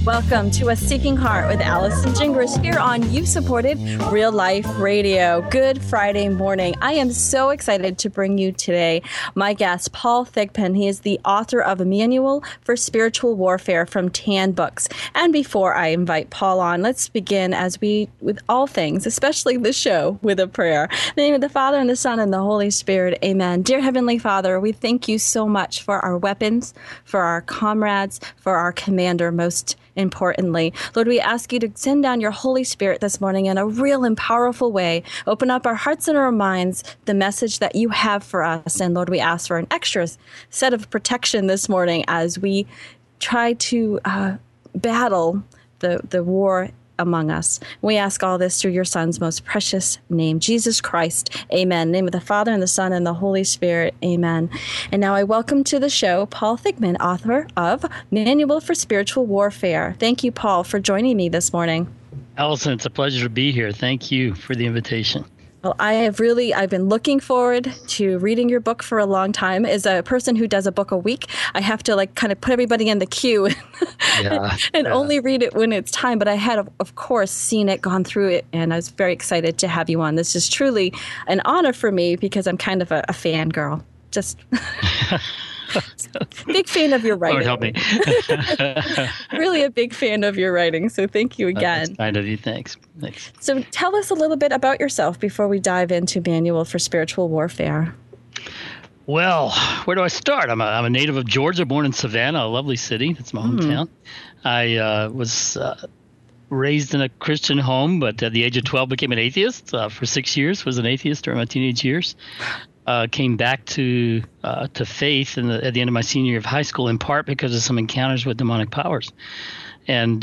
Welcome to A Seeking Heart with Allison Gingras here on You-Supported Real Life Radio. Good Friday morning. I am so excited to bring you today my guest, Paul Thigpen. He is the author of A Manual for Spiritual Warfare from Tan Books. And before I invite Paul on, let's begin as we, with all things, especially the show, with a prayer. In the name of the Father, and the Son, and the Holy Spirit. Amen. Dear Heavenly Father, we thank you so much for our weapons, for our comrades, for our commander, most importantly. Lord, we ask you to send down your Holy Spirit this morning in a real and powerful way. Open up our hearts and our minds, the message that you have for us. And Lord, we ask for an extra set of protection this morning as we try to battle the war among us. We ask all this through your Son's most precious name, Jesus Christ. Amen. In the name of the Father, and the Son, and the Holy Spirit. Amen. And now I welcome to the show Paul Thigpen, author of Manual for Spiritual Warfare. Thank you, Paul, for joining me this morning. Allison, it's a pleasure to be here. Thank you for the invitation. Well, I've been looking forward to reading your book for a long time. As a person who does a book a week, I have to kind of put everybody in the queue and only read it when it's time. But I had, of course, seen it, gone through it, and I was very excited to have you on. This is truly an honor for me because I'm kind of a fangirl. Just big fan of your writing. Lord help me. Really a big fan of your writing. So thank you again. That's kind of you. Thanks. So tell us a little bit about yourself before we dive into Manual for Spiritual Warfare. Well, where do I start? I'm a native of Georgia, born in Savannah, a lovely city. That's my hometown. I was raised in a Christian home, but at the age of 12 became an atheist. For 6 years was an atheist during my teenage years. Came back to faith at the end of my senior year of high school, in part because of some encounters with demonic powers, and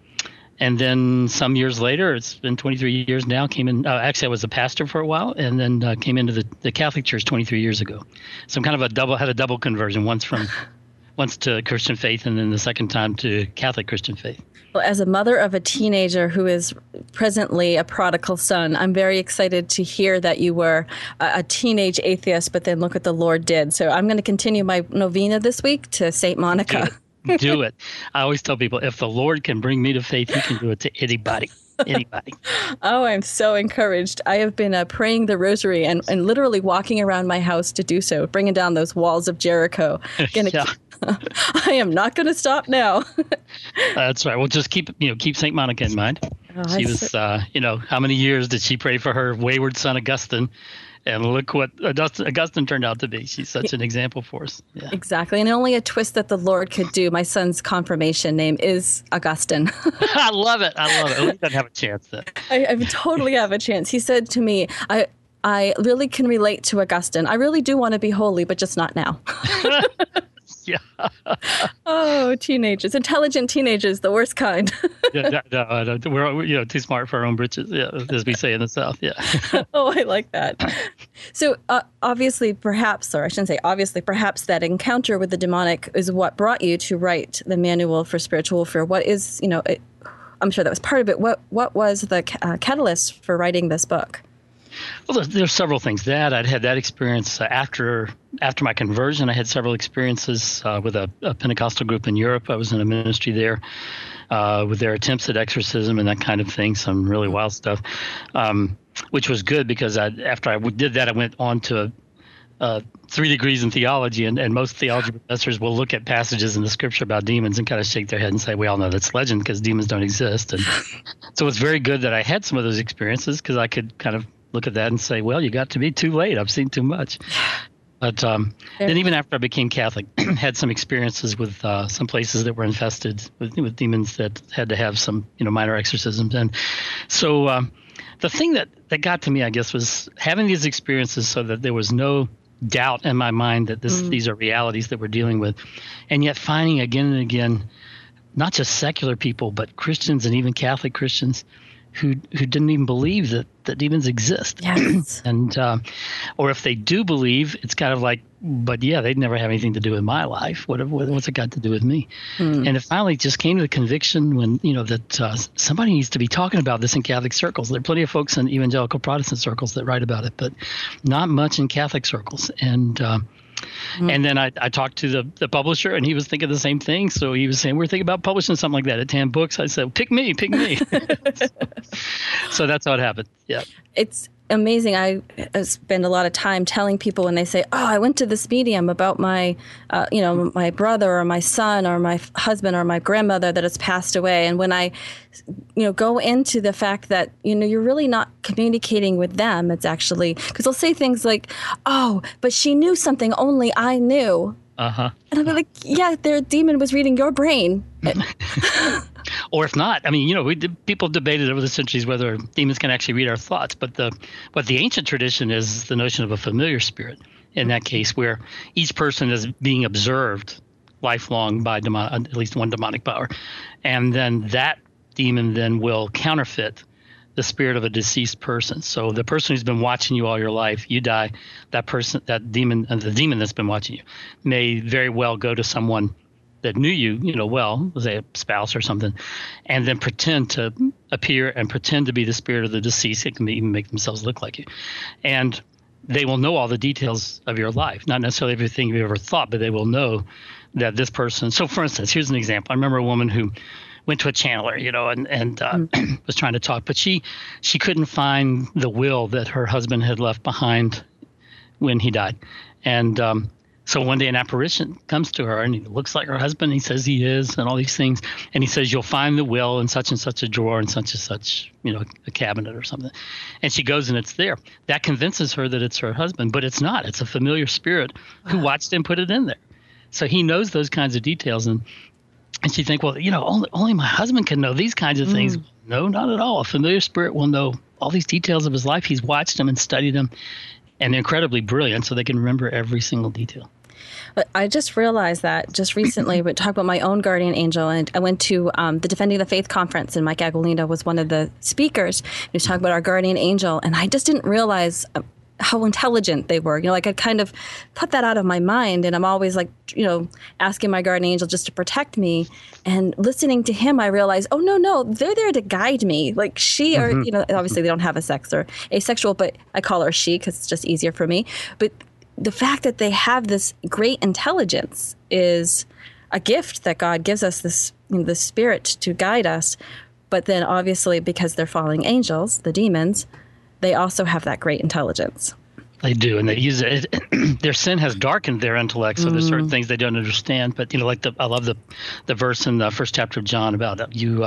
then some years later, it's been 23 years now. Came in. Actually, I was a pastor for a while, and then came into the Catholic Church 23 years ago. So I'm kind of had a double conversion. Once to Christian faith, and then the second time to Catholic Christian faith. Well, as a mother of a teenager who is presently a prodigal son, I'm very excited to hear that you were a teenage atheist, but then look what the Lord did. So I'm going to continue my novena this week to St. Monica. Do it. I always tell people, if the Lord can bring me to faith, he can do it to anybody. Anybody. Oh, I'm so encouraged. I have been praying the rosary and literally walking around my house to do so, bringing down those walls of Jericho. I am not going to stop now. That's right. Well, just keep St. Monica in mind. She was, how many years did she pray for her wayward son, Augustine? And look what Augustine turned out to be. She's such an example for us. Yeah. Exactly. And only a twist that the Lord could do. My son's confirmation name is Augustine. I love it. At least I have a chance then. I totally have a chance. He said to me, I really can relate to Augustine. I really do want to be holy, but just not now. Yeah. Oh, teenagers, intelligent teenagers, the worst kind. No, we're too smart for our own britches. Yeah, as we say in the South. Yeah. Oh, I like that. So obviously, perhaps that encounter with the demonic is what brought you to write the Manual for Spiritual Warfare. What is, I'm sure that was part of it. What was the catalyst for writing this book? Well, there's several things. I'd had that experience after my conversion. I had several experiences with a Pentecostal group in Europe. I was in a ministry there with their attempts at exorcism and that kind of thing, some really wild stuff, which was good because after I did that, I went on to 3 degrees in theology, and most theology professors will look at passages in the scripture about demons and kind of shake their head and say, we all know that's legend because demons don't exist. And so it's very good that I had some of those experiences because I could kind of look at that and say, well, you got to be too late. I've seen too much. But then even after I became Catholic, had some experiences with some places that were infested with demons that had to have some minor exorcisms. And so the thing that got to me, I guess, was having these experiences so that there was no doubt in my mind that these are realities that we're dealing with. And yet finding again and again, not just secular people, but Christians and even Catholic Christians who didn't even believe that demons exist. Yes. And or if they do believe, it's kind of like, but yeah, they'd never have anything to do with my life. What's it got to do with me? And it finally just came to the conviction when, that somebody needs to be talking about this in Catholic circles. There are plenty of folks in evangelical Protestant circles that write about it, but not much in Catholic circles. And And then I talked to the publisher, and he was thinking the same thing. So he was saying, we're thinking about publishing something like that at 10 books. I said, pick me. So that's how it happened. Yeah. It's amazing. I spend a lot of time telling people when they say, "Oh, I went to this medium about my, my brother or my son or my husband or my grandmother that has passed away." And when I, go into the fact that you're really not communicating with them, it's actually because they'll say things like, "Oh, but she knew something only I knew." And I'll be like, "Yeah, their demon was reading your brain." Or if not, I mean, people debated over the centuries whether demons can actually read our thoughts. But the ancient tradition is the notion of a familiar spirit in that case, where each person is being observed lifelong by at least one demonic power. And then that demon then will counterfeit the spirit of a deceased person. So the person who's been watching you all your life, you die, that person, that demon, the demon that's been watching you may very well go to someone that knew you, well, say a spouse or something, and then pretend to appear and pretend to be the spirit of the deceased. It can even make themselves look like you. And they will know all the details of your life, not necessarily everything you've ever thought, but they will know that this person. So for instance, here's an example. I remember a woman who went to a channeler, and was trying to talk, but she couldn't find the will that her husband had left behind when he died. And so one day an apparition comes to her, and he looks like her husband. He says he is, and all these things. And he says, you'll find the will in such and such a drawer in such and such, a cabinet or something. And she goes, and it's there. That convinces her that it's her husband, but it's not. It's a familiar spirit who watched him put it in there. So he knows those kinds of details. And she think, well, only my husband can know these kinds of things. No, not at all. A familiar spirit will know all these details of his life. He's watched them and studied them, and they're incredibly brilliant, so they can remember every single detail. But I just realized that just recently, we talked about my own guardian angel, and I went to the Defending the Faith conference, and Mike Agolino was one of the speakers. He was talking about our guardian angel, and I just didn't realize how intelligent they were. I kind of put that out of my mind, and I'm always asking my guardian angel just to protect me. And listening to him, I realized, oh, no, they're there to guide me. Like she or, obviously they don't have a sex or asexual, but I call her she because it's just easier for me. But the fact that they have this great intelligence is a gift that God gives us, this the spirit to guide us. But then obviously because they're falling angels, the demons, they also have that great intelligence. They do, and they use it. Their sin has darkened their intellect, so there's certain things they don't understand. But I love the verse in the first chapter of John about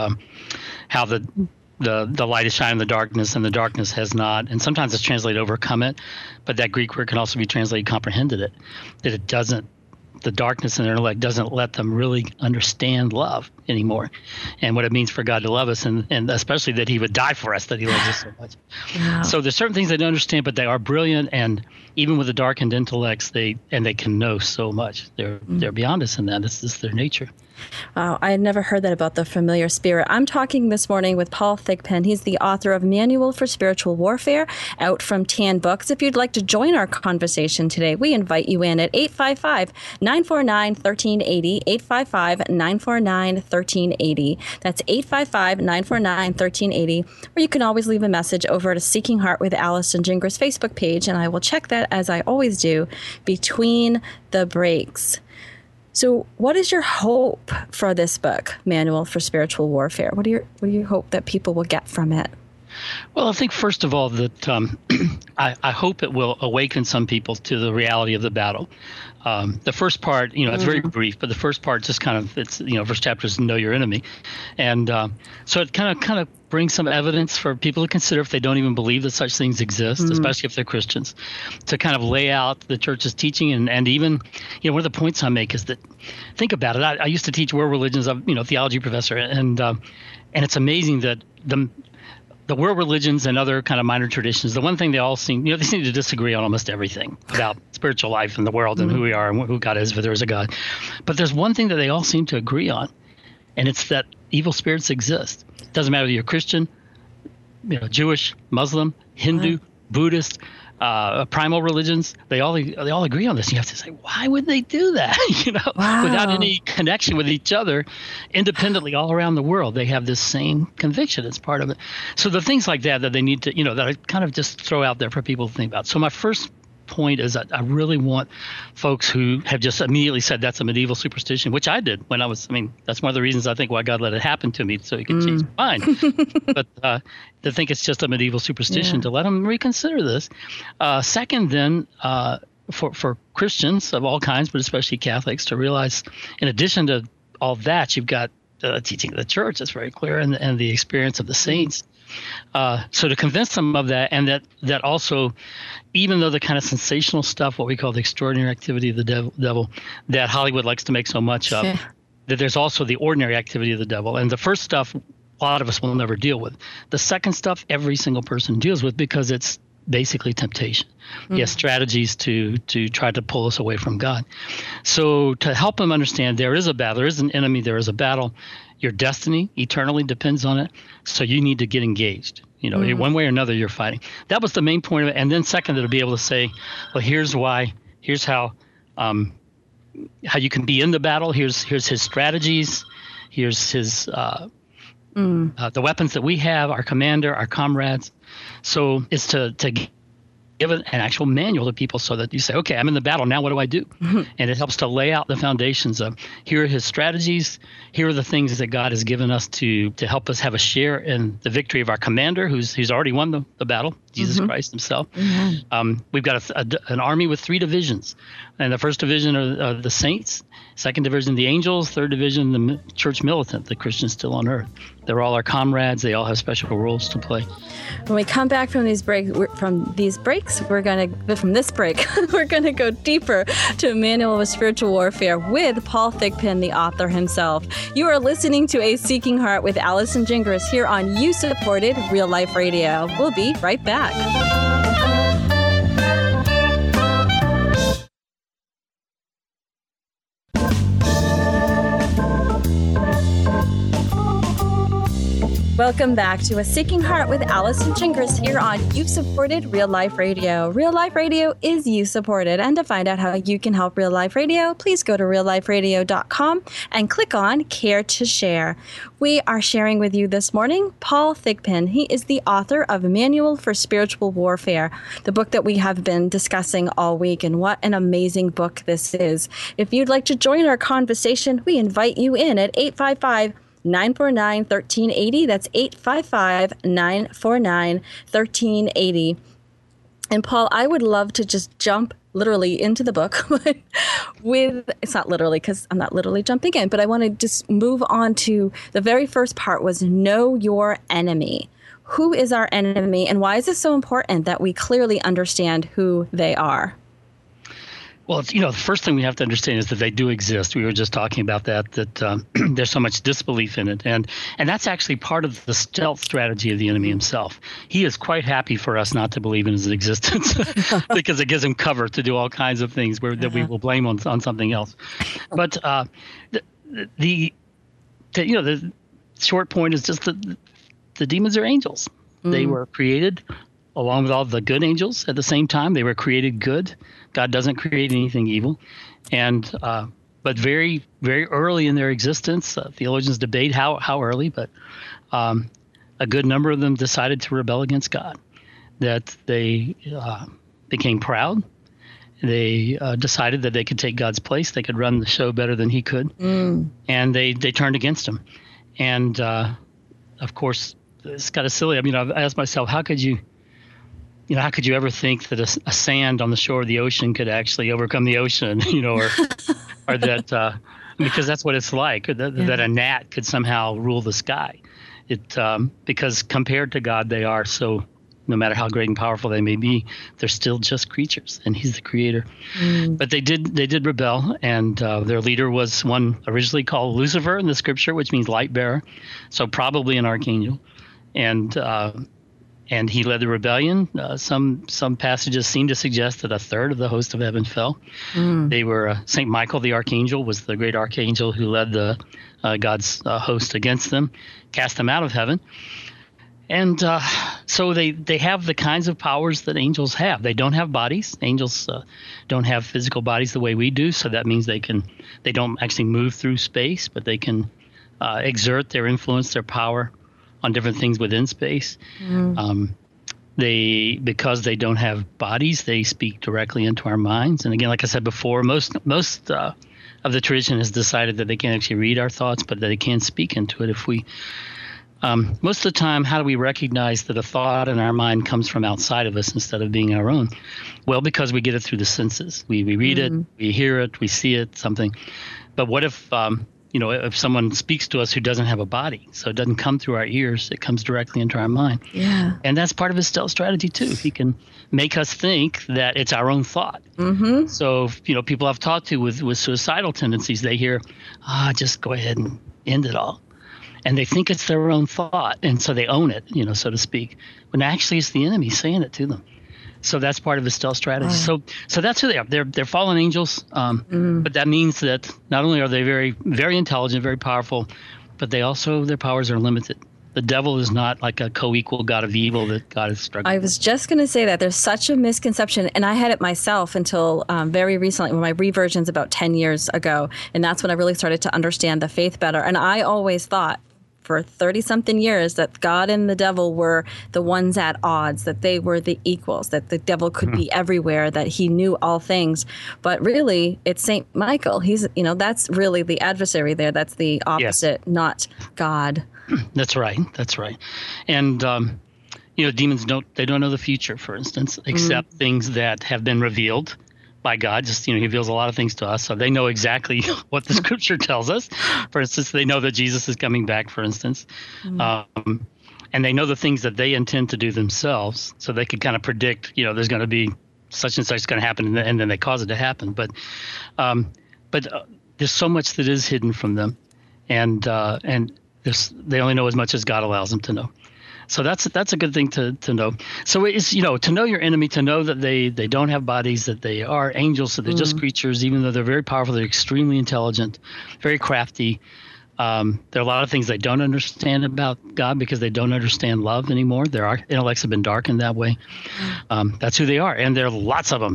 how the light is shining in the darkness, and the darkness has not. And sometimes it's translated overcome it, but that Greek word can also be translated comprehended it. That it doesn't. The darkness in their intellect doesn't let them really understand love anymore, and what it means for God to love us, and especially that He would die for us, that He loves us so much. Wow. So there's certain things they don't understand, but they are brilliant, and even with the darkened intellects, they can know so much. They're beyond us in that. It's just their nature. Wow, I had never heard that about the familiar spirit. I'm talking this morning with Paul Thigpen. He's the author of Manual for Spiritual Warfare, out from Tan Books. If you'd like to join our conversation today, we invite you in at 855-949-1380, 855-949-1380. That's 855-949-1380. Or you can always leave a message over to Seeking Heart with Allison Gingras Facebook page, and I will check that, as I always do, between the breaks. So what is your hope for this book, Manual for Spiritual Warfare? What do you hope that people will get from it? Well, I think, first of all, that I hope it will awaken some people to the reality of the battle. The first part, it's very brief, but the first part just kind of, it's, first chapter is know your enemy. And so it kind of brings some evidence for people to consider if they don't even believe that such things exist, especially if they're Christians, to kind of lay out the church's teaching. And even, one of the points I make is that, think about it. I used to teach world religions. I'm, theology professor. And it's amazing that the world religions and other kind of minor traditions, the one thing they all seem, they seem to disagree on almost everything about spiritual life and the world and who we are and who God is, if there is a God. But there's one thing that they all seem to agree on, and it's that evil spirits exist. It doesn't matter whether you're Christian, Jewish, Muslim, Hindu, Buddhist, primal religions, they all agree on this. You have to say, why would they do that? Without any connection with each other, independently all around the world, they have this same conviction. It's part of it. So the things like that they need to, that I kind of just throw out there for people to think about. So my first point is I really want folks who have just immediately said that's a medieval superstition, which I did when I was, that's one of the reasons I think why God let it happen to me, so he could change my mind. But to think it's just a medieval superstition, to let them reconsider this. Second, then, for Christians of all kinds, but especially Catholics, to realize in addition to all that, you've got the teaching of the church that's very clear, and the experience of the saints. So to convince them of that, and that also, even though the kind of sensational stuff, what we call the extraordinary activity of the devil, that Hollywood likes to make so much of, that there's also the ordinary activity of the devil. And the first stuff, a lot of us will never deal with. The second stuff, every single person deals with, because it's basically temptation. Yes, strategies to try to pull us away from God. So to help them understand there is a battle, there is an enemy, there is a battle. Your destiny eternally depends on it. So you need to get engaged. One way or another, you're fighting. That was the main point of it. And then second, to be able to say, well, here's why, here's how you can be in the battle. Here's his strategies. Here's his the weapons that we have, our commander, our comrades. So it's to give an actual manual to people, so that you say, okay, I'm in the battle now, what do I do? And it helps to lay out the foundations of, here are his strategies, here are the things that God has given us to help us have a share in the victory of our commander, who's already won the battle, Jesus Christ himself. We've got an army with 3 divisions, and the first division are the saints, second division the angels, third division the church militant, the Christians still on earth. They're all our comrades. They all have special roles to play. When we come back from this break, we're going to go deeper to a manual of spiritual warfare with Paul Thigpen, the author himself. You are listening to A Seeking Heart with Allison Gingras here on You-Supported Real Life Radio. We'll be right back. Welcome back to A Seeking Heart with Allison Gingras here on You-Supported Real Life Radio. Real Life Radio is you-supported, and to find out how you can help Real Life Radio, please go to realliferadio.com and click on Care to Share. We are sharing with you this morning Paul Thigpen. He is the author of Manual for Spiritual Warfare, the book that we have been discussing all week, and what an amazing book this is. If you'd like to join our conversation, we invite you in at 855-949-1380. That's 855-949-1380. And Paul, I would love to just jump literally into the book it's not literally because I'm not literally jumping in, but I want to just move on to the very first part was know your enemy. Who is our enemy, and why is it so important that we clearly understand who they are? Well, the first thing we have to understand is that they do exist. We were just talking about that there's so much disbelief in it. And that's actually part of the stealth strategy of the enemy himself. He is quite happy for us not to believe in his existence because it gives him cover to do all kinds of things that we will blame on something else. But the short point is just that the demons are angels. They were created along with all the good angels at the same time. They were created good. God doesn't create anything evil. And but very, very early in their existence, theologians debate how early, but a good number of them decided to rebel against God, that they became proud. They decided that they could take God's place. They could run the show better than he could. And they turned against him. And, of course, it's kind of silly. I've asked myself, how could you ever think that a sand on the shore of the ocean could actually overcome the ocean, or that because that's what it's like, that a gnat could somehow rule the sky. Because compared to God, they are so, no matter how great and powerful they may be, they're still just creatures, and he's the creator. But they did rebel, and their leader was one originally called Lucifer in the scripture, which means light bearer, so probably an archangel. And he led the rebellion. Some passages seem to suggest that a third of the host of heaven fell. They were Saint Michael the archangel was the great archangel who led the God's host against them, cast them out of heaven. And so they have the kinds of powers that angels have. They don't have bodies. Angels don't have physical bodies the way we do. So that means they don't actually move through space, but they can exert their influence, their power on different things within space. because they don't have bodies, they speak directly into our minds. And again, like I said before, most of the tradition has decided that they can't actually read our thoughts, but that they can speak into it if we. Most of the time, how do we recognize that a thought in our mind comes from outside of us instead of being our own? Well, because we get it through the senses. We read it, we hear it, we see it, something. But what if, if someone speaks to us who doesn't have a body? So it doesn't come through our ears, it comes directly into our mind. Yeah. And that's part of his stealth strategy, too. He can make us think that it's our own thought. Mm-hmm. So, people I've talked to with suicidal tendencies, they hear, just go ahead and end it all. And they think it's their own thought, and so they own it, so to speak. When actually it's the enemy saying it to them. So that's part of his stealth strategy. So that's who they are. They're fallen angels, but that means that not only are they very, very intelligent, very powerful, but their powers are limited. The devil is not like a co-equal god of evil that God is struggling. I was just going to say that there's such a misconception, and I had it myself until very recently, when my reversions about 10 years ago, and that's when I really started to understand the faith better. And I always thought, for 30-something years, that God and the devil were the ones at odds, that they were the equals, that the devil could be everywhere, that he knew all things. But really, it's Saint Michael. He's, that's really the adversary there. That's the opposite, not God. That's right. And, demons don't know the future, for instance, except things that have been revealed by God. Just, he reveals a lot of things to us. So they know exactly what the scripture tells us. For instance, they know that Jesus is coming back, for instance. And they know the things that they intend to do themselves. So they could kind of predict, there's going to be such and such is going to happen, and then they cause it to happen. But there's so much that is hidden from them. And they only know as much as God allows them to know. So that's a good thing to know. So it's, to know your enemy, to know that they don't have bodies, that they are angels, that they're just creatures, even though they're very powerful, they're extremely intelligent, very crafty. There are a lot of things they don't understand about God because they don't understand love anymore. Their intellects have been darkened that way. That's who they are. And there are lots of them.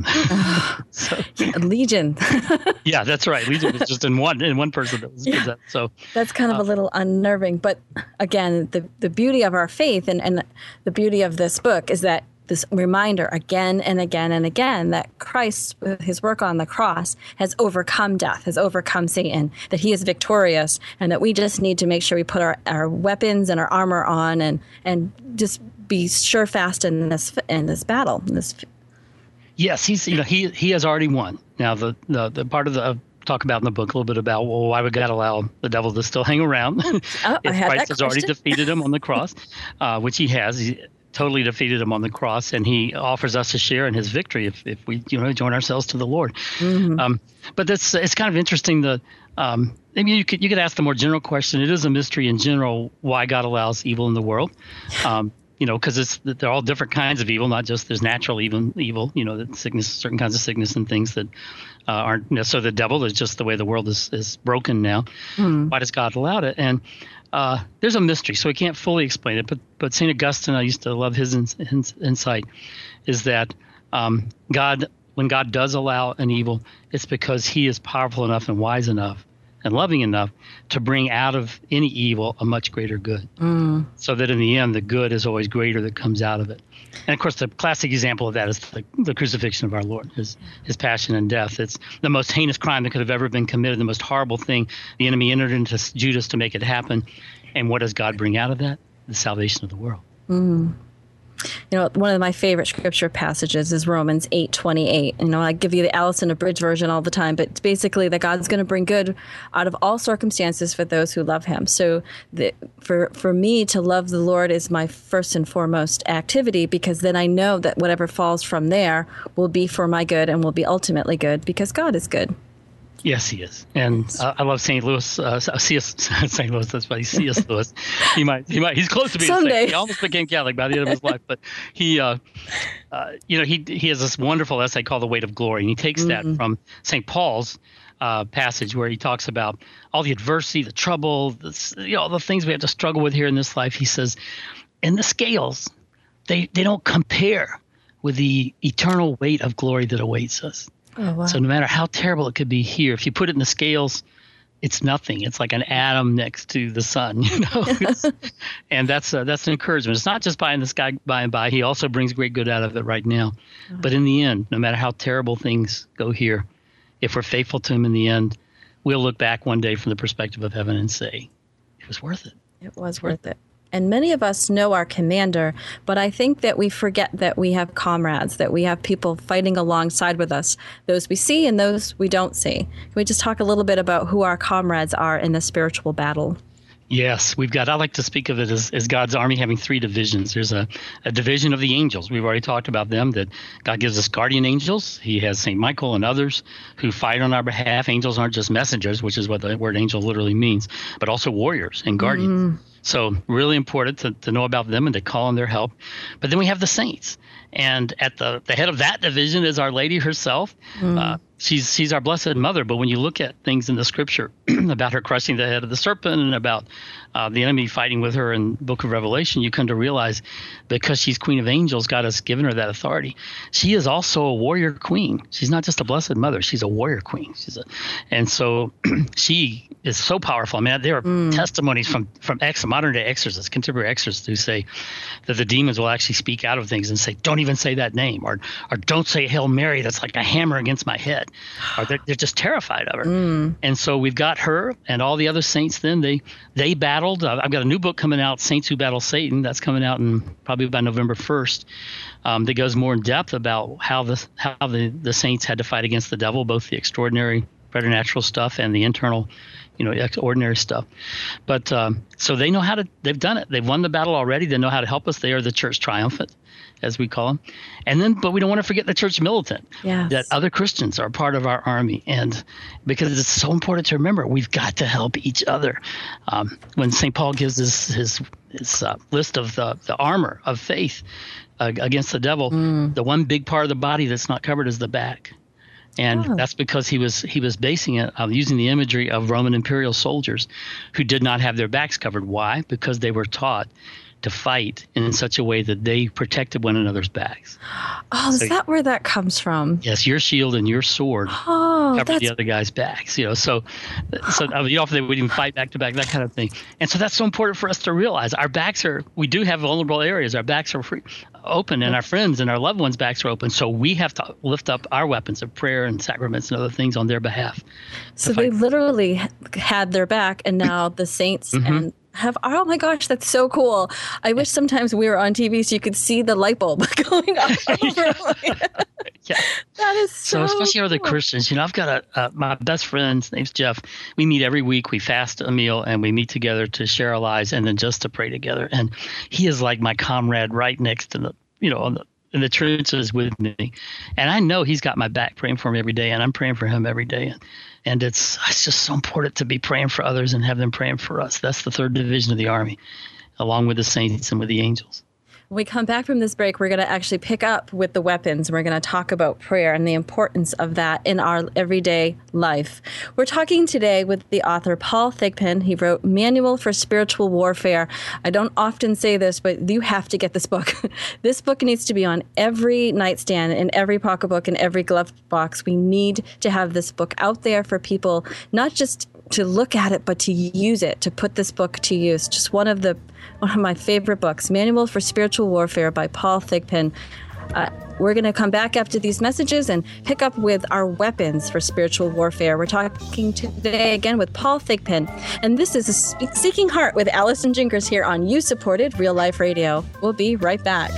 Legion. Yeah, that's right. Legion was just in one person that was possessed. So that's kind of a little unnerving. But again, the beauty of our faith and the beauty of this book is that this reminder again and again and again that Christ, with his work on the cross, has overcome death, has overcome Satan, that he is victorious, and that we just need to make sure we put our weapons and our armor on and just be sure fast in this battle. Yes, he has already won. Now the part of the talk about in the book a little bit about, well, why would God allow the devil to still hang around if Christ has already defeated him on the cross, which he has. He totally defeated him on the cross, and he offers us a share in his victory if we join ourselves to the Lord. But it's kind of interesting that maybe you could ask the more general question. It is a mystery in general why God allows evil in the world. Because they're all different kinds of evil, not just there's natural evil, that sickness, certain kinds of sickness and things that aren't necessarily the devil. It's just the way the world is broken now. Why does God allow it? And there's a mystery, so we can't fully explain it. But St. Augustine, I used to love his insight, is that when God does allow an evil, it's because he is powerful enough and wise enough and loving enough to bring out of any evil a much greater good. So that in the end, the good is always greater that comes out of it. And of course, the classic example of that is the crucifixion of our Lord, his passion and death. It's the most heinous crime that could have ever been committed, the most horrible thing. The enemy entered into Judas to make it happen. And what does God bring out of that? The salvation of the world. One of my favorite scripture passages is Romans 8:28. I give you the Allison Abridged version all the time, but it's basically that God's going to bring good out of all circumstances for those who love him. So for me to love the Lord is my first and foremost activity, because then I know that whatever falls from there will be for my good and will be ultimately good because God is good. Yes, he is, and I love St. Louis. St. Louis. That's why C.S. Lewis. He's close to being someday. He almost became Catholic by the end of his life, but he has this wonderful essay called "The Weight of Glory," and he takes that from St. Paul's passage where he talks about all the adversity, the trouble, all the things we have to struggle with here in this life. He says, "And the scales, they don't compare with the eternal weight of glory that awaits us." Oh, wow. So no matter how terrible it could be here, if you put it in the scales, it's nothing. It's like an atom next to the sun, and that's an encouragement. It's not just pie in the sky by and by. He also brings great good out of it right now. But in the end, no matter how terrible things go here, if we're faithful to him in the end, we'll look back one day from the perspective of heaven and say, it was worth it. It was worth it. And many of us know our commander, but I think that we forget that we have comrades, that we have people fighting alongside with us, those we see and those we don't see. Can we just talk a little bit about who our comrades are in the spiritual battle? Yes, I like to speak of it as God's army having three divisions. There's a division of the angels. We've already talked about them, that God gives us guardian angels. He has St. Michael and others who fight on our behalf. Angels aren't just messengers, which is what the word angel literally means, but also warriors and guardians. Mm-hmm. So really important to know about them and to call on their help. But then we have the saints. And at the head of that division is Our Lady herself. She's our Blessed Mother. But when you look at things in the Scripture about her crushing the head of the serpent and about the enemy fighting with her in the book of Revelation, you come to realize because she's Queen of Angels, God has given her that authority. She is also a warrior queen. She's not just a Blessed Mother. She's a warrior queen. And so she is so powerful. I mean, there are testimonies from modern day exorcists, contemporary exorcists, who say that the demons will actually speak out of things and say, don't even say that name, or don't say Hail Mary. That's like a hammer against my head. Or they're just terrified of her. And so we've got her and all the other saints. Then they battled. I've got a new book coming out, Saints Who Battle Satan. That's coming out in probably by November 1st. That goes more in depth about how the saints had to fight against the devil, both the extraordinary preternatural stuff and the internal, ordinary stuff. But so they know they've done it. They've won the battle already. They know how to help us. They are the church triumphant, as we call them. And then, but we don't want to forget the church militant, that other Christians are part of our army. And because it's so important to remember, we've got to help each other. When St. Paul gives his list of the armor of faith against the devil, the one big part of the body that's not covered is the back. And that's because he was basing it using the imagery of Roman imperial soldiers who did not have their backs covered. Why? Because they were taught to fight in such a way that they protected one another's backs. Oh, is that where that comes from? Yes, your shield and your sword cover the other guy's backs. So often they would even fight back to back, that kind of thing. And so that's so important for us to realize. We do have vulnerable areas. Our backs are open, and our friends and our loved ones' backs are open. So we have to lift up our weapons of prayer and sacraments and other things on their behalf. So they literally had their back, and now the saints and oh my gosh, that's so cool. I wish sometimes we were on TV so you could see the light bulb going off. That is so especially cool. other Christians. I've got my best friend, his name's Jeff. We meet every week. We fast a meal and we meet together to share our lives and then just to pray together. And he is like my comrade right next to in the trenches with me. And I know he's got my back, praying for me every day, and I'm praying for him every day. And it's just so important to be praying for others and have them praying for us. That's the third division of the army, along with the saints and with the angels. When we come back from this break, we're going to actually pick up with the weapons. We're going to talk about prayer and the importance of that in our everyday life. We're talking today with the author Paul Thigpen. He wrote Manual for Spiritual Warfare. I don't often say this, but you have to get this book. This book needs to be on every nightstand, in every pocketbook, in every glove box. We need to have this book out there for people, not just to look at it, but to use it, to put this book to use. Just one of my favorite books, Manual for Spiritual Warfare by Paul Thigpen. We're going to come back after these messages and pick up with our weapons for spiritual warfare. We're talking today again with Paul Thigpen, and this is a Seeking Heart with Allison Gingras here on You-Supported Real Life Radio. We'll be right back.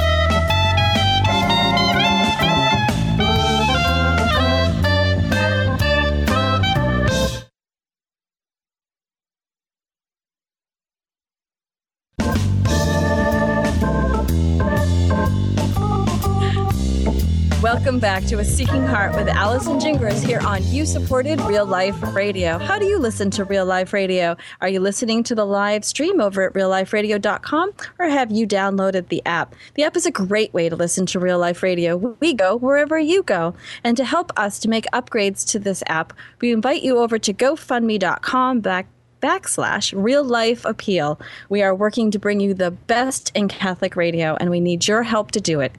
Welcome back to A Seeking Heart with Allison Gingras here on You-Supported Real Life Radio. How do you listen to Real Life Radio? Are you listening to the live stream over at realliferadio.com, or have you downloaded the app? The app is a great way to listen to Real Life Radio. We go wherever you go. And to help us to make upgrades to this app, we invite you over to GoFundMe.com/Real Life Appeal. We are working to bring you the best in Catholic radio, and we need your help to do it.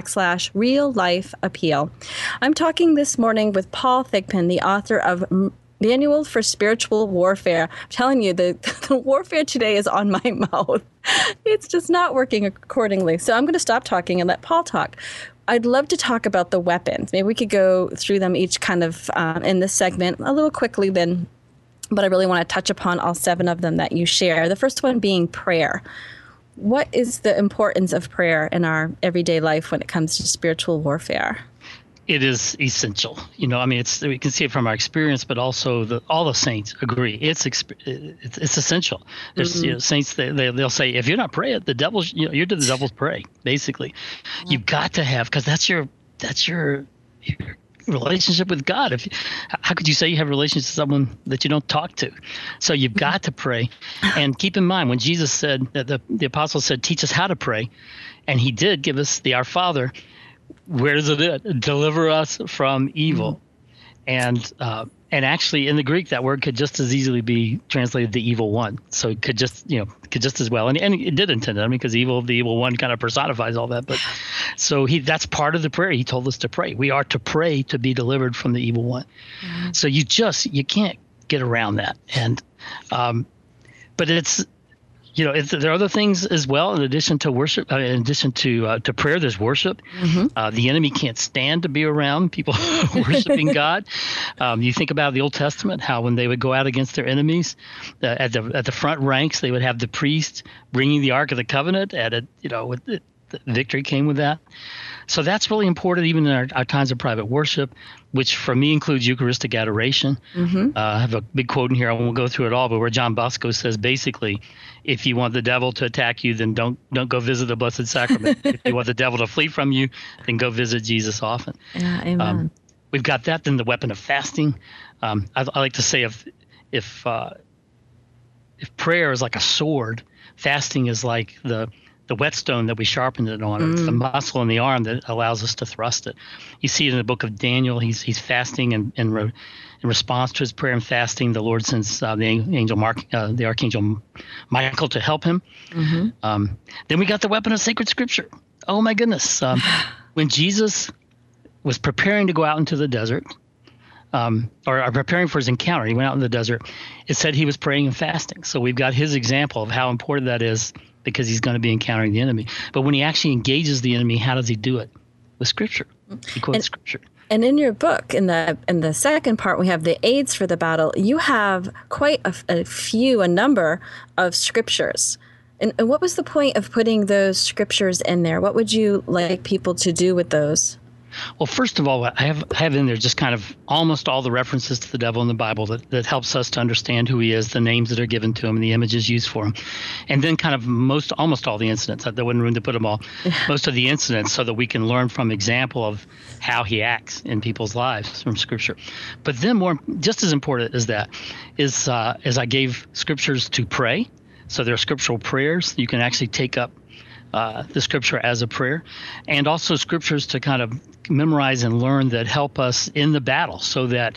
GoFundMe.com/Real Life Appeal. I'm talking this morning with Paul Thigpen, the author of Manual for Spiritual Warfare. I'm telling you, the warfare today is on my mouth. It's just not working accordingly. So I'm going to stop talking and let Paul talk. I'd love to talk about the weapons. Maybe we could go through them each kind of in this segment a little quickly then, but I really want to touch upon all 7 of them that you share. The first one being prayer. What is the importance of prayer in our everyday life when it comes to spiritual warfare? It is essential. I mean, we can see it from our experience, but also all the saints agree it's essential. There's saints they'll say, if you're not praying, the devil's you're to the devil's prey. Basically, you've got to have, because that's your relationship with God. How could you say you have a relationship with someone that you don't talk to? So you've got to pray. And keep in mind, when Jesus said that the apostles said, teach us how to pray, and he did give us the Our Father. Where does it deliver us from evil? And actually in the Greek, that word could just as easily be translated the evil one. So it could just as well. And it did intend it, because the evil one kind of personifies all that. But so that's part of the prayer. He told us to pray. We are to pray to be delivered from the evil one. So you can't get around that. And, but it's, there are other things as well. In addition to worship, in addition to prayer, there's worship. The enemy can't stand to be around people worshiping God. You think about the Old Testament, how when they would go out against their enemies, at the front ranks, they would have the priest bringing the Ark of the Covenant. The victory came with that. So that's really important, even in our times of private worship, which for me includes Eucharistic adoration. I have a big quote in here. I won't go through it all, but where John Bosco says, basically, if you want the devil to attack you, then don't go visit the Blessed Sacrament. If you want the devil to flee from you, then go visit Jesus often. Yeah, amen. We've got that. Then the weapon of fasting. I like to say if prayer is like a sword, fasting is like the whetstone that we sharpen it on. It's the muscle in the arm that allows us to thrust it. You see it in the book of Daniel. He's fasting, and in response to his prayer and fasting, the Lord sends the archangel Michael to help him. Then we got the weapon of sacred scripture. Oh my goodness! When Jesus was preparing to go out into the desert, or preparing for his encounter, he went out in the desert. It said he was praying and fasting. So we've got his example of how important that is, because he's going to be encountering the enemy. But when he actually engages the enemy, how does he do it? With scripture. He quotes scripture. And in your book, in the second part, we have the aids for the battle. You have quite a number of scriptures. And what was the point of putting those scriptures in there? What would you like people to do with those? Well, first of all, I have in there just kind of almost all the references to the devil in the Bible that helps us to understand who he is, the names that are given to him, and the images used for him. And then kind of almost all the incidents. There wasn't room to put them all. Most of the incidents, so that we can learn from example of how he acts in people's lives from Scripture. But then just as important as that is as I gave scriptures to pray. So there are scriptural prayers. You can actually take up the scripture as a prayer, and also scriptures to kind of memorize and learn that help us in the battle, so that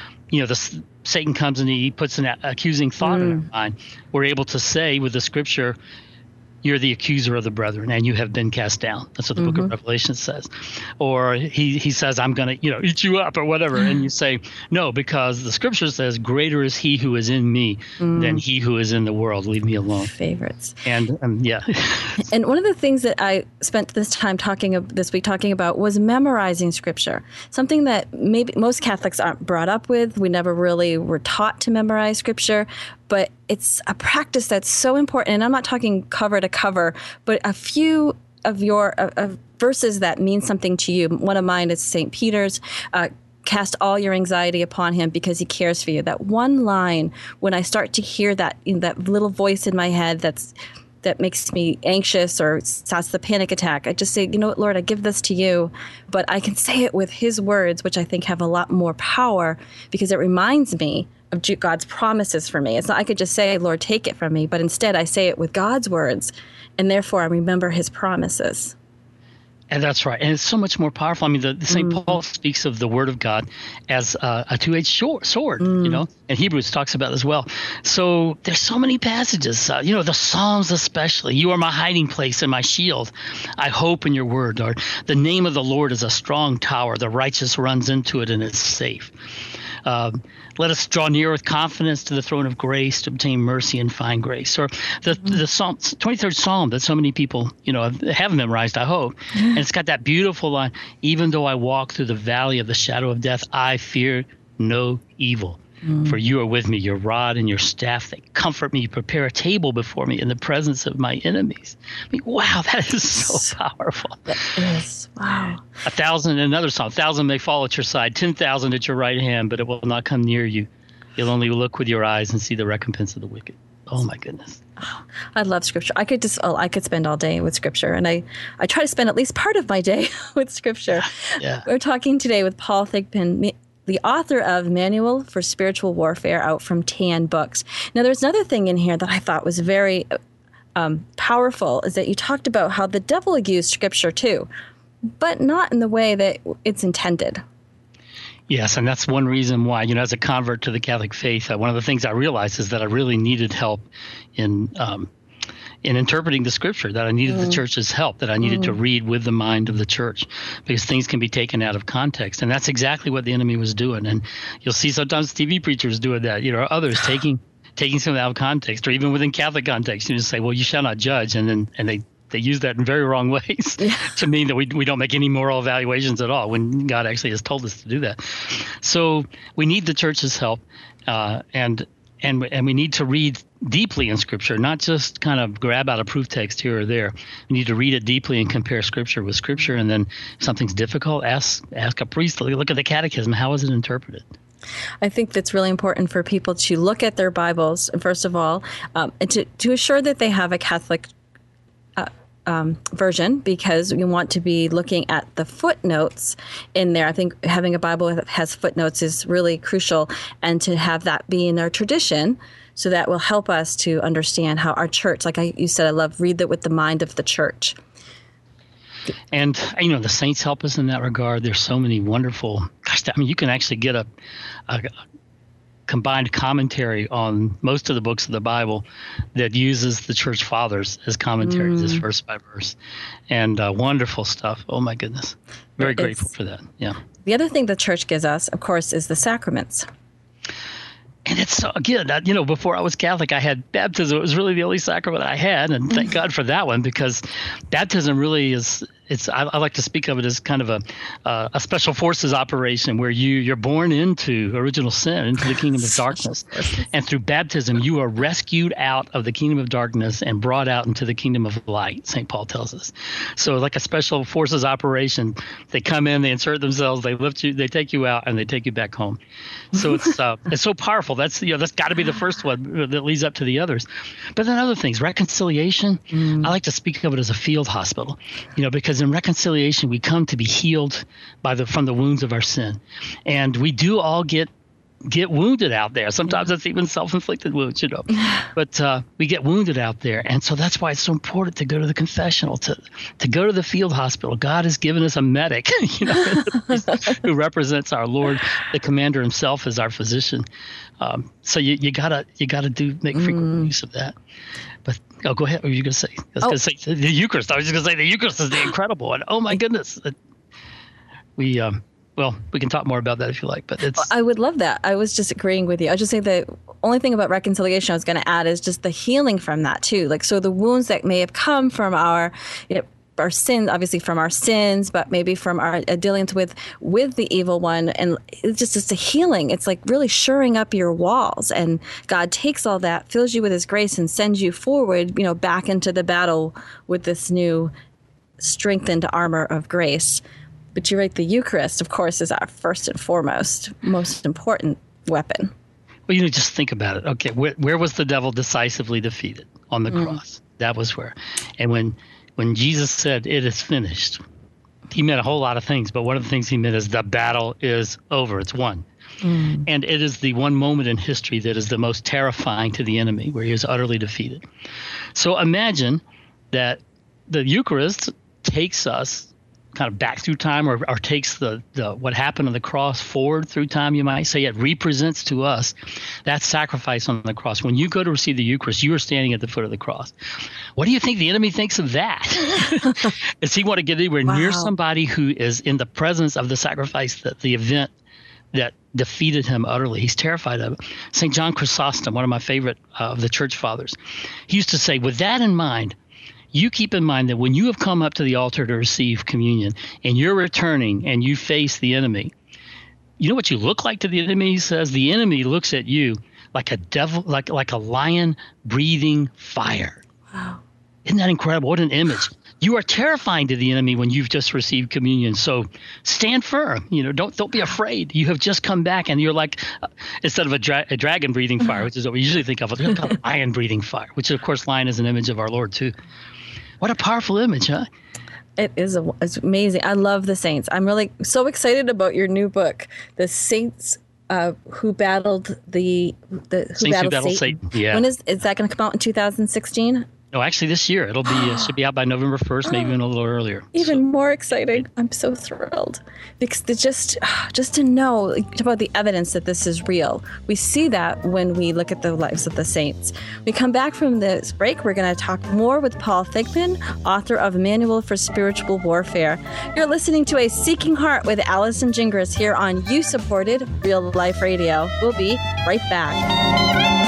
Satan comes and he puts an accusing thought in our mind. We're able to say with the scripture, you're the accuser of the brethren, and you have been cast down. That's what the book of Revelation says. Or he says, I'm going to eat you up or whatever. And you say, no, because the scripture says, greater is he who is in me than he who is in the world. Leave me alone. Favorites. And yeah. And one of the things that I spent this week talking about was memorizing scripture, something that maybe most Catholics aren't brought up with. We never really were taught to memorize scripture. But it's a practice that's so important. And I'm not talking cover to cover, but a few of your verses that mean something to you. One of mine is St. Peter's, cast all your anxiety upon him because he cares for you. That one line, when I start to hear that little voice in my head that makes me anxious or starts the panic attack, I just say, you know what, Lord, I give this to you. But I can say it with his words, which I think have a lot more power, because it reminds me of God's promises for me. It's not I could just say, Lord, take it from me, but instead I say it with God's words, and therefore I remember his promises. And that's right. And it's so much more powerful. I mean, the St. Paul speaks of the word of God as a two-edged sword, and Hebrews talks about it as well. So there's so many passages, the Psalms especially. You are my hiding place and my shield. I hope in your word, Lord. The name of the Lord is a strong tower. The righteous runs into it and is safe. Let us draw near with confidence to the throne of grace to obtain mercy and find grace. Or the Psalm, 23rd Psalm that so many people, have memorized, I hope. And it's got that beautiful line, even though I walk through the valley of the shadow of death, I fear no evil. For you are with me, your rod and your staff, they comfort me. You prepare a table before me in the presence of my enemies. I mean, wow, that is so powerful. That is, wow. 1,000, another song, 1,000 may fall at your side, 10,000 at your right hand, but it will not come near you. You'll only look with your eyes and see the recompense of the wicked. Oh, my goodness. Oh, I love Scripture. I could spend all day with Scripture, and I try to spend at least part of my day with Scripture. Yeah. We're talking today with Paul Thigpen, the author of Manual for Spiritual Warfare, out from Tan Books. Now, there's another thing in here that I thought was very powerful, is that you talked about how the devil used Scripture too, but not in the way that it's intended. Yes, and that's one reason why, as a convert to the Catholic faith, one of the things I realized is that I really needed help in interpreting the Scripture, that I needed the church's help, that I needed to read with the mind of the church, because things can be taken out of context. And that's exactly what the enemy was doing. And you'll see sometimes TV preachers doing that, or others taking something out of context, or even within Catholic context, you just say, well, you shall not judge. And they use that in very wrong ways to mean that we don't make any moral evaluations at all, when God actually has told us to do that. So we need the church's help, and we need to read deeply in Scripture, not just kind of grab out a proof text here or there. We need to read it deeply and compare Scripture with Scripture. And then if something's difficult, ask a priest to look at the catechism. How is it interpreted? I think that's really important for people to look at their Bibles, first of all, and to assure that they have a Catholic version, because we want to be looking at the footnotes in there. I think having a Bible that has footnotes is really crucial, and to have that be in our tradition, so that will help us to understand how our church, like you said, I love, read that with the mind of the church. And, the saints help us in that regard. There's so many wonderful, you can actually get a combined commentary on most of the books of the Bible that uses the church fathers as commentaries, as verse by verse, and wonderful stuff. Oh my goodness. Very grateful for that. Yeah. The other thing the church gives us, of course, is the sacraments. And it's, again, before I was Catholic, I had baptism. It was really the only sacrament I had. And thank God for that one, because baptism really is, I like to speak of it as kind of a special forces operation, where you're born into original sin, into the kingdom of darkness. And through baptism, you are rescued out of the kingdom of darkness and brought out into the kingdom of light, St. Paul tells us. So like a special forces operation, they come in, they insert themselves, they lift you, they take you out, and they take you back home. So it's so powerful. That's got to be the first one that leads up to the others. But then other things, reconciliation, I like to speak of it as a field hospital, because in reconciliation we come to be healed from the wounds of our sin. And we do all get wounded out there. Sometimes it's even self-inflicted wounds, but we get wounded out there. And so that's why it's so important to go to the confessional, to go to the field hospital. God has given us a medic, who represents our Lord. The commander himself is our physician. So you gotta make frequent use of that. But go ahead. What were you going to say? I was going to say the Eucharist. I was just going to say the Eucharist is the incredible one. Oh my goodness. We can talk more about that if you like, but it's. I would love that. I was just agreeing with you. I was just saying the only thing about reconciliation I was going to add is just the healing from that too. Like, so the wounds that may have come from our sins, obviously from our sins, but maybe from our dealings with the evil one. And it's a healing. It's like really shoring up your walls. And God takes all that, fills you with his grace, and sends you forward, back into the battle with this new strengthened armor of grace. But you're right, the Eucharist, of course, is our first and foremost, most important weapon. Well, just think about it. Okay, where was the devil decisively defeated? On the cross. That was where. And when Jesus said, "It is finished," he meant a whole lot of things, but one of the things he meant is the battle is over. It's won. And it is the one moment in history that is the most terrifying to the enemy, where he is utterly defeated. So imagine that the Eucharist takes us kind of back through time, or takes the what happened on the cross forward through time, you might say. It represents to us that sacrifice on the cross. When you go to receive the Eucharist, you are standing at the foot of the cross. What do you think the enemy thinks of that? Does he want to get anywhere near somebody who is in the presence of the sacrifice, that the event that defeated him utterly. He's terrified of it. St. John Chrysostom, one of my favorite of the church fathers, he used to say, with that in mind, you keep in mind that when you have come up to the altar to receive communion and you're returning and you face the enemy, you know what you look like to the enemy? He says the enemy looks at you like a devil, like a lion breathing fire. Wow. Isn't that incredible? What an image. You are terrifying to the enemy when you've just received communion. So stand firm. Don't be afraid. You have just come back, and you're like, instead of a dragon breathing fire, which is what we usually think of, a lion breathing fire, which of course, lion is an image of our Lord too. What a powerful image, huh? It is it's amazing. I love the saints. I'm really so excited about your new book, The Saints Who Battled Satan. Yeah. When is that going to come out in 2016? No, actually this year. It'll be should be out by November 1st, maybe even a little earlier. Even more exciting. I'm so thrilled because just to know about the evidence that this is real. We see that when we look at the lives of the saints. We come back from this break. We're going to talk more with Paul Thigpen, author of Manual for Spiritual Warfare. You're listening to A Seeking Heart with Allison Gingras here on You-Supported Real Life Radio. We'll be right back.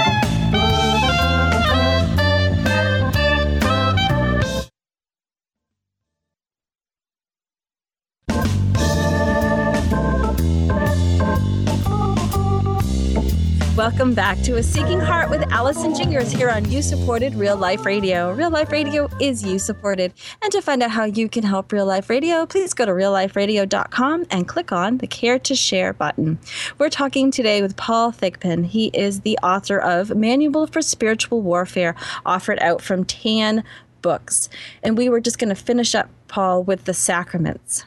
Welcome back to A Seeking Heart with Allison Gingras here on You-Supported Real Life Radio. Real Life Radio is You-Supported. And to find out how you can help Real Life Radio, please go to realliferadio.com and click on the Care to Share button. We're talking today with Paul Thigpen. He is the author of Manual for Spiritual Warfare, offered out from TAN Books. And we were just going to finish up, Paul, with the sacraments.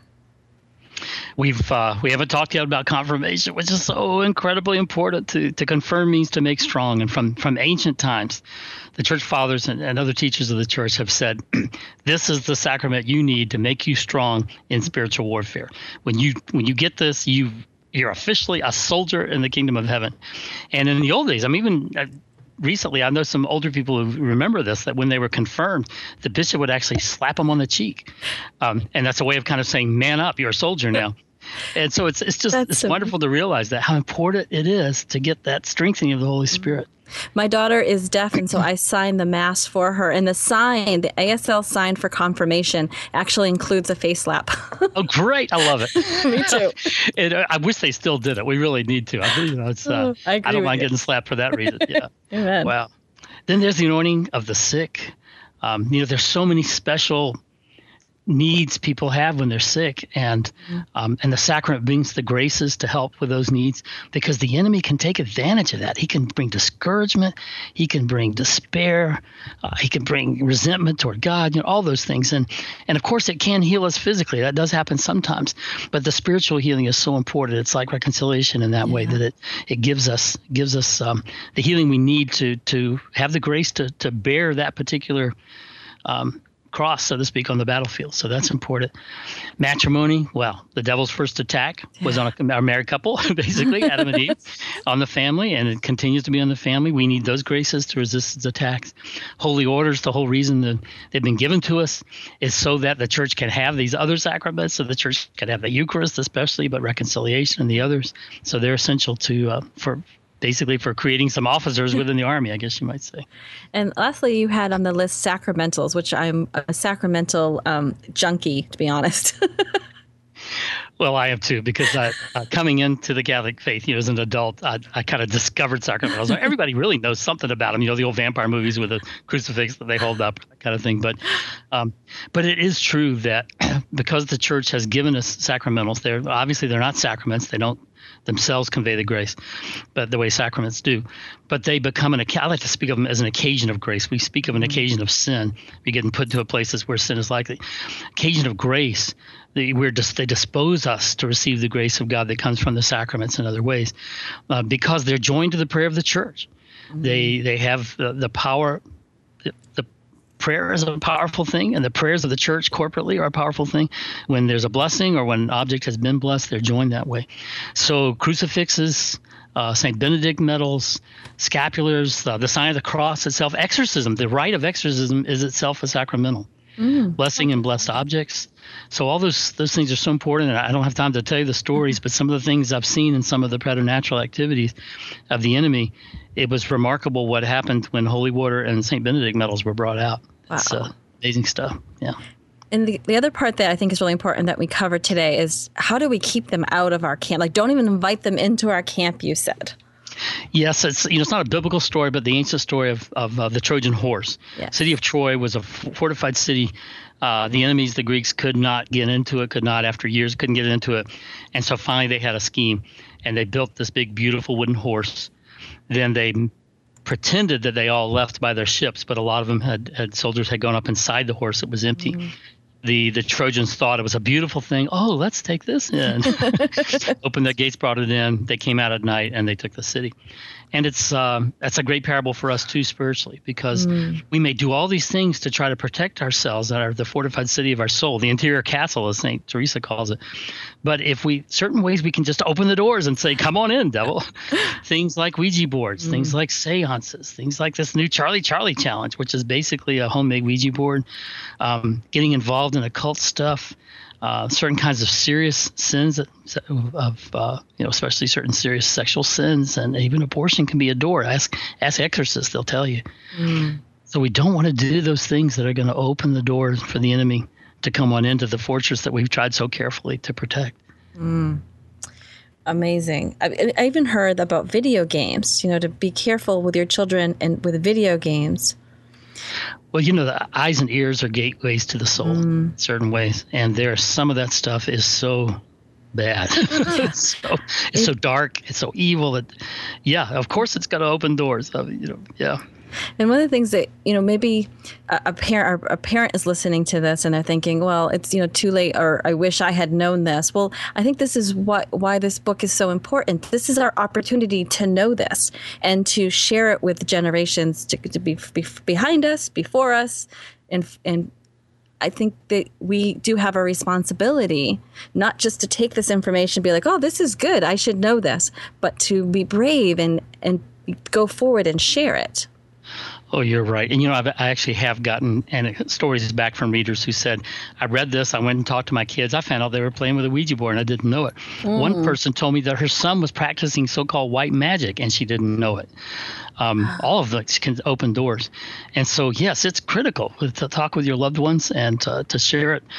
We haven't talked yet about confirmation, which is so incredibly important. To confirm means to make strong. And from ancient times, the church fathers and other teachers of the church have said, this is the sacrament you need to make you strong in spiritual warfare. When you get this, you're officially a soldier in the kingdom of heaven. And in the old days, recently, I know some older people who remember this, that when they were confirmed, the bishop would actually slap them on the cheek. And that's a way of kind of saying, man up, you're a soldier now. And so it's wonderful to realize that how important it is to get that strengthening of the Holy Spirit. My daughter is deaf, and so I signed the Mass for her. And the ASL sign for confirmation actually includes a face slap. Oh, great. I love it. Me too. And I wish they still did it. We really need to. I don't mind getting slapped for that reason. Yeah. Amen. Wow. Then there's the anointing of the sick. There's so many special needs people have when they're sick, and the sacrament brings the graces to help with those needs, because the enemy can take advantage of that. He can bring discouragement, he can bring despair, he can bring resentment toward God, all those things, and of course it can heal us physically. That does happen sometimes, but the spiritual healing is so important. It's like reconciliation in that way, that it gives us the healing we need to have the grace to bear that particular cross, so to speak, on the battlefield. So that's important. Matrimony, well, the devil's first attack was on a married couple, basically, Adam and Eve, on the family, and it continues to be on the family. We need those graces to resist its attacks. Holy orders, the whole reason that they've been given to us is so that the church can have these other sacraments, so the church can have the Eucharist especially, but reconciliation and the others. So they're essential for creating some officers within the army, I guess you might say. And lastly, you had on the list sacramentals, which I'm a sacramental junkie, to be honest. Well, I am too, because coming into the Catholic faith, as an adult, I kind of discovered sacramentals. Everybody really knows something about them. The old vampire movies with a crucifix that they hold up, that kind of thing. But it is true that because the church has given us sacramentals, they're not sacraments. They don't themselves convey the grace, but the way sacraments do. But they become I like to speak of them as an occasion of grace. We speak of an occasion of sin. We're getting put to places where sin is likely. Occasion of grace. They dispose us to receive the grace of God that comes from the sacraments in other ways, because they're joined to the prayer of the church. They have the power. The prayer is a powerful thing, and the prayers of the church corporately are a powerful thing. When there's a blessing or when an object has been blessed, they're joined that way. So crucifixes, St. Benedict medals, scapulars, the sign of the cross itself, exorcism, the rite of exorcism is itself a sacramental. blessing and blessed objects. So all those things are so important, and I don't have time to tell you the stories, but some of the things I've seen in some of the preternatural activities of the enemy, it was remarkable what happened when holy water and St. Benedict medals were brought out. Wow. It's amazing stuff. Yeah. And the other part that I think is really important that we covered today is how do we keep them out of our camp? Like, don't even invite them into our camp, you said. Yes, it's not a biblical story, but the ancient story of the Trojan horse. Yes. City of Troy was a fortified city. The enemies, the Greeks, could not get into it, after years, couldn't get into it. And so finally they had a scheme, and they built this big, beautiful wooden horse. Then they pretended that they all left by their ships, but a lot of them soldiers had gone up inside the horse. It was empty. Mm-hmm. The Trojans thought it was a beautiful thing. Oh, let's take this in. Opened the gates, brought it in. They came out at night and they took the city. And that's a great parable for us too spiritually, because we may do all these things to try to protect ourselves that are the fortified city of our soul, the interior castle, as St. Teresa calls it. But if certain ways we can just open the doors and say, come on in, devil. Things like Ouija boards, things like seances, things like this new Charlie challenge, which is basically a homemade Ouija board, getting involved in occult stuff. Certain kinds of serious sins especially certain serious sexual sins, and even abortion can be a door. Ask exorcists, they'll tell you. So we don't want to do those things that are going to open the doors for the enemy to come on into the fortress that we've tried so carefully to protect. Amazing. I even heard about video games, to be careful with your children and with video games. Well, the eyes and ears are gateways to the soul in certain ways. And some of that stuff is so bad. It's so dark. It's so evil. Of course it's got to open doors. Yeah. And one of the things that, maybe a parent is listening to this and they're thinking, well, it's, too late, or I wish I had known this. Well, I think this is why this book is so important. This is our opportunity to know this and to share it with generations to be behind us, before us. And I think that we do have a responsibility, not just to take this information and be like, oh, this is good, I should know this, but to be brave and go forward and share it. Oh, you're right. And, I actually have gotten stories back from readers who said, I read this, I went and talked to my kids, I found out they were playing with a Ouija board and I didn't know it. One person told me that her son was practicing so-called white magic and she didn't know it. All of those can open doors. And so, yes, it's critical to talk with your loved ones and to share it.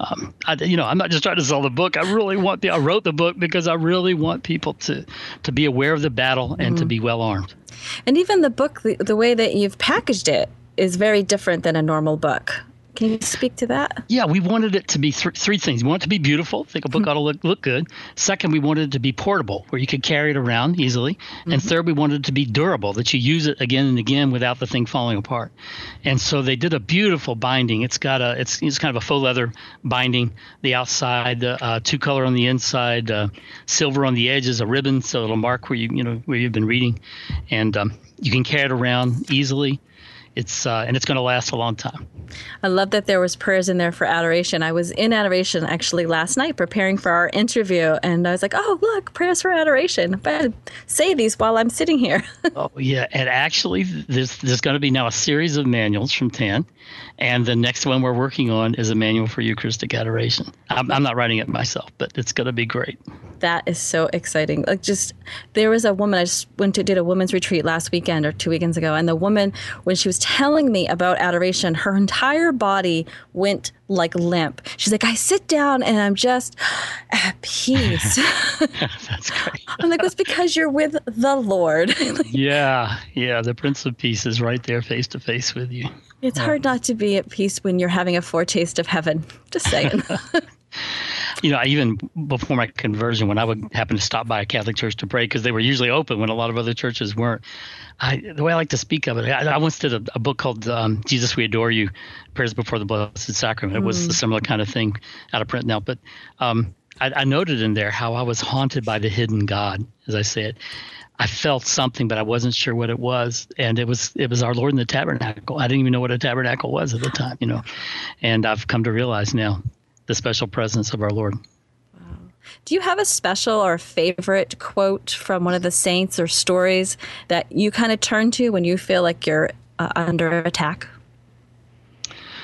I'm not just trying to sell the book. I wrote the book because I really want people to be aware of the battle and to be well armed. And even the book, the way that you've packaged it is very different than a normal book. Can you speak to that? Yeah, we wanted it to be three things. We want it to be beautiful. I think a book ought to look good. Second, we wanted it to be portable, where you could carry it around easily. And third, we wanted it to be durable, that you use it again and again without the thing falling apart. And so they did a beautiful binding. It's got it's kind of a faux leather binding. The outside, two color on the inside, silver on the edges, a ribbon, so it'll mark where you've been reading, and you can carry it around easily. It's going to last a long time. I love that there was prayers in there for adoration. I was in adoration actually last night preparing for our interview, and I was like, oh, look, prayers for adoration. I better say these while I'm sitting here. Oh, yeah. And actually, there's going to be now a series of manuals from TAN, and the next one we're working on is a manual for Eucharistic adoration. I'm not writing it myself, but it's going to be great. That is so exciting. There was a woman, I just did a women's retreat last weekend or 2 weekends ago, and the woman, when she was telling me about adoration, her entire body went like limp. She's like, I sit down and I'm just at peace. That's great. I'm like, it's because you're with the Lord. Yeah. The Prince of Peace is right there face to face with you. It's hard not to be at peace when you're having a foretaste of heaven. Just saying. Even before my conversion, when I would happen to stop by a Catholic church to pray, because they were usually open when a lot of other churches weren't, the way I like to speak of it, I once did a book called Jesus, We Adore You, Prayers Before the Blessed Sacrament. It was a similar kind of thing, out of print now. But I noted in there how I was haunted by the hidden God, as I said. I felt something, but I wasn't sure what it was. And it was our Lord in the tabernacle. I didn't even know what a tabernacle was at the time, And I've come to realize now the special presence of our Lord. Wow. Do you have a special or favorite quote from one of the saints or stories that you kind of turn to when you feel like you're under attack?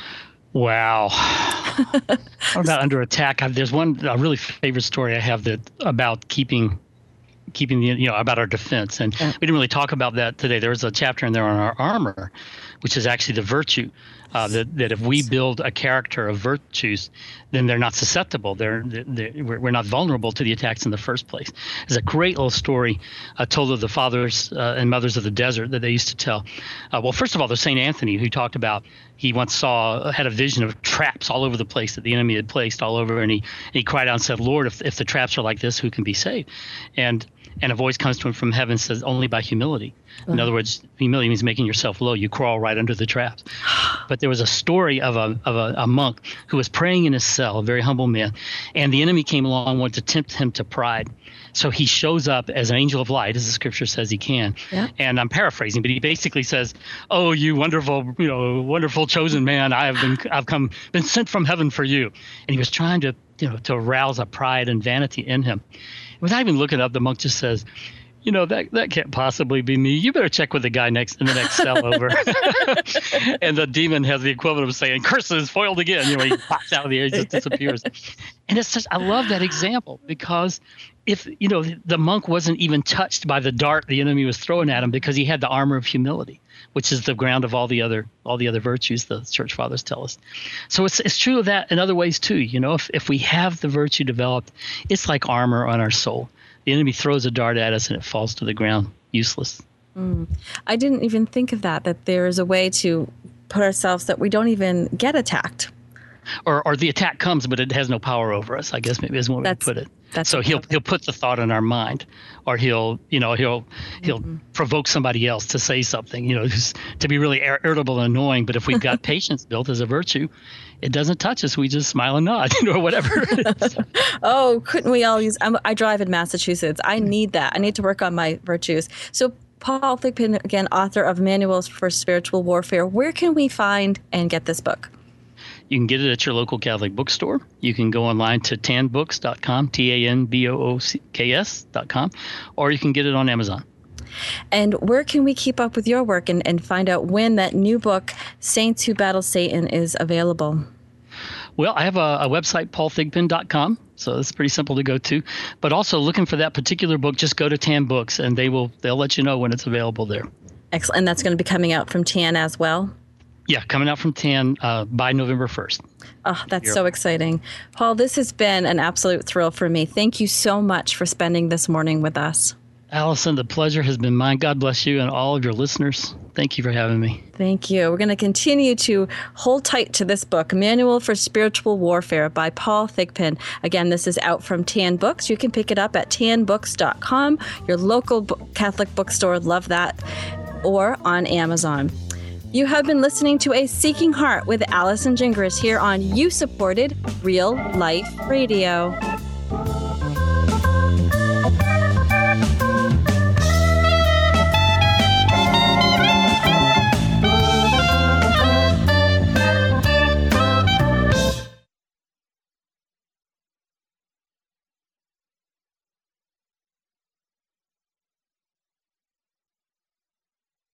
Wow. What about under attack? There's a really favorite story I have about keeping the, about our defense. And we didn't really talk about that today. There was a chapter in there on our armor, which is actually the virtue, that if we build a character of virtues, then they're not susceptible. We're not vulnerable to the attacks in the first place. There's a great little story told of the fathers and mothers of the desert that they used to tell. Well, first of all, there's St. Anthony, who talked about he once had a vision of traps all over the place that the enemy had placed all over, and he cried out and said, Lord, if the traps are like this, who can be saved? And a voice comes to him from heaven and says, only by humility. In other words, humility means making yourself low. You crawl right under the traps. But there was a story of a monk who was praying in his cell, a very humble man, and the enemy came along and wanted to tempt him to pride. So he shows up as an angel of light, as the scripture says he can. Yeah. And I'm paraphrasing, but he basically says, "Oh, you wonderful chosen man, I've been sent from heaven for you." And he was trying to arouse a pride and vanity in him. Without even looking up, the monk just says, that can't possibly be me. You better check with the guy in the next cell over. And the demon has the equivalent of saying, "Curses, foiled again." He pops out of the air, just disappears. And I love that example, because if, the monk wasn't even touched by the dart the enemy was throwing at him, because he had the armor of humility, which is the ground of all the other virtues the church fathers tell us. So it's true of that in other ways too. If we have the virtue developed, it's like armor on our soul. The enemy throws a dart at us and it falls to the ground, useless. I didn't even think of that there is a way to put ourselves that we don't even get attacked. Or the attack comes, but it has no power over us, I guess maybe is one way to put it. So he'll put the thought in our mind, or he'll provoke somebody else to say something, to be really irritable and annoying. But if we've got patience built as a virtue, it doesn't touch us. We just smile and nod, or whatever. Oh, couldn't we all use? I drive in Massachusetts. I need that. I need to work on my virtues. So Paul Thigpen, again, author of Manuals for Spiritual Warfare. Where can we find and get this book? You can get it at your local Catholic bookstore. You can go online to tanbooks.com, TANBOOKS.com, or you can get it on Amazon. And where can we keep up with your work and find out when that new book, Saints Who Battle Satan, is available? Well, I have a website, paulthigpen.com, so it's pretty simple to go to. But also, looking for that particular book, just go to TAN Books, and they'll let you know when it's available there. Excellent. And that's going to be coming out from TAN as well? Yeah, coming out from TAN by November 1st. Oh, that's so exciting. Paul, this has been an absolute thrill for me. Thank you so much for spending this morning with us. Allison, the pleasure has been mine. God bless you and all of your listeners. Thank you for having me. Thank you. We're going to continue to hold tight to this book, Manual for Spiritual Warfare by Paul Thigpen. Again, this is out from TAN Books. You can pick it up at tanbooks.com, your local Catholic bookstore, love that, or on Amazon. You have been listening to A Seeking Heart with Allison Gingras here on You-Supported Real Life Radio.